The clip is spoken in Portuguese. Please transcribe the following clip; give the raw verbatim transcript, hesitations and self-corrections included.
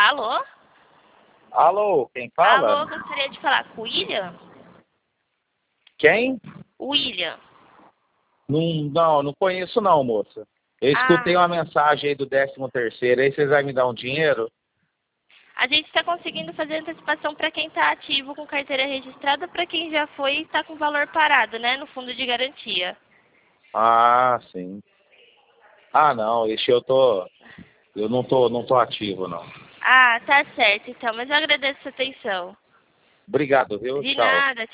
Alô? Alô, quem fala? Alô, gostaria de falar com o William? Quem? William. Não, não, não conheço não, moça. Eu escutei Ah, uma mensagem aí do décimo terceiro, aí vocês vão me dar um dinheiro? a gente está conseguindo fazer antecipação para quem está ativo com carteira registrada, para quem já foi e está com valor parado, né, no fundo de garantia. Ah, sim. Ah, não, esse eu tô, eu não tô, não tô ativo, não. Ah, tá certo então, mas eu agradeço a sua atenção. Obrigado, viu? De Tchau. nada.